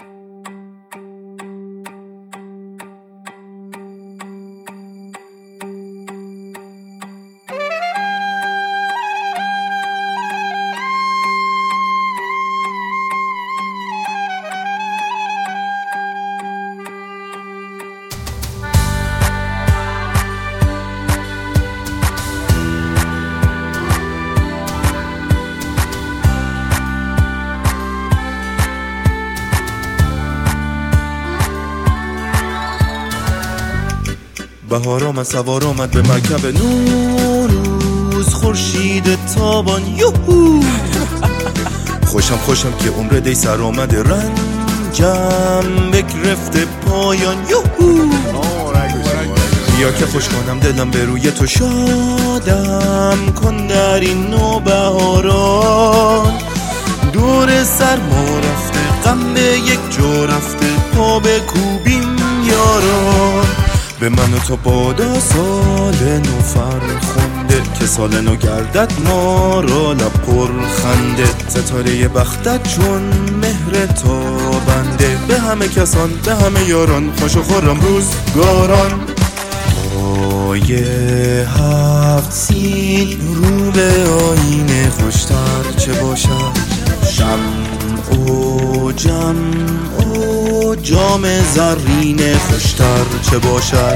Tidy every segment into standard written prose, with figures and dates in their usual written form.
بهار آمد سوار آمد به مرکب نوروز، خورشید تابان یوهو. خوشم که عمر دی سر آمده، رنجم بگرفته پایان یوهو. بیا که خوش کنم دلم به روی تو، شادم کن در این نوبهاران. دور سرما رفته، غم به یک جا رفته، پا بکوبیم یاران. به من و تو بادا سال نو فرخنده، که سال نو گردد ما را لب پر خنده. ستاره بختت چون مهر تابنده، به همه کسان به همه یاران خوش و خرم روزگاران. پای 7 سین رو به آینه خوشتر چه باشد، شمع و جمع و جام زرین خوشتر چه باشد.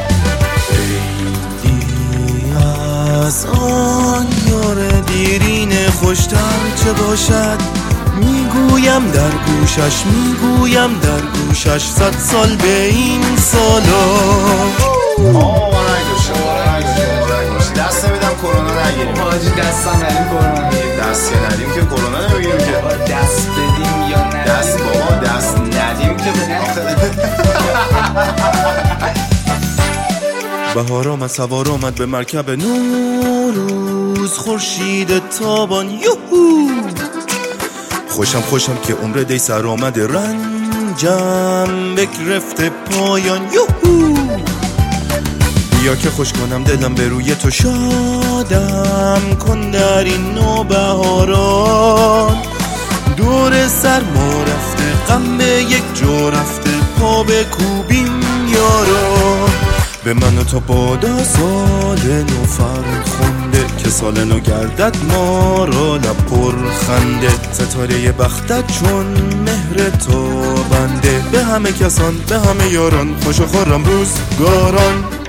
عیدی از آن یار دیرین خوشتر چه باشد. میگویم در گوشش 100 سال به این سالا. دست نمیدم کرونا نگیریم. حاجی دست هم ندیم کرونا نگیریم. دست که ندیم که کرونا نمیگیریم که. دست بدیم یا ندیم. دست بابا دست ندیم که بهار آمد سوار آمد به مرکب نوروز، خورشید تابان یوهو. خوشم که عمر دی سر آمده، رنجم بگرفته پایان یوهو. بیا که خوش کنم دلم به روی تو، شادم کن در این نوبهاران. دور سرما رفته، غم به یک جا رفته، پا بکوبیم یاران. به من و تو بادا سال نو فرخنده، که سال نو گردد ما را لب پر خنده. ستاره بختت چون مهر تابنده، به همه کسان به همه یاران خوش و خرم روزگاران.